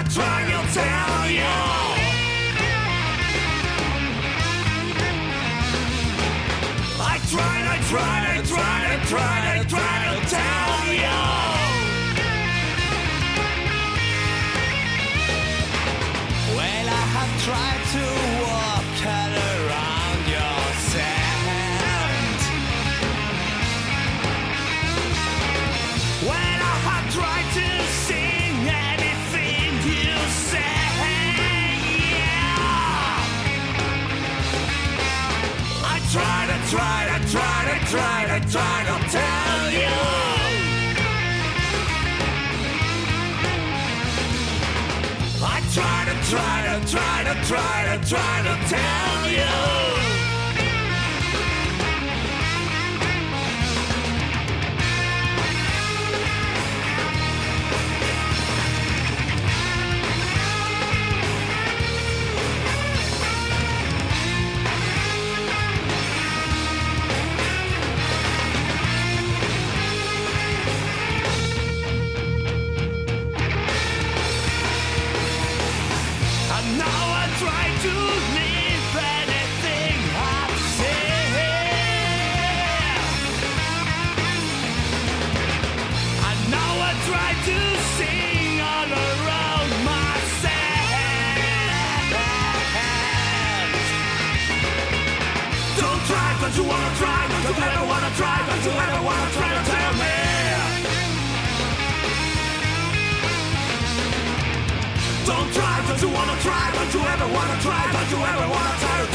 try to tell you. I tried to tell you. Well, I have tried to walk around your sand. Well, I have tried to sing anything you say. Yeah. I try to tell you. I try to tell you. Don't you wanna try, don't you ever wanna try, don't you ever wanna try to tell me? Don't you wanna try, don't you ever wanna try, don't you ever wanna try to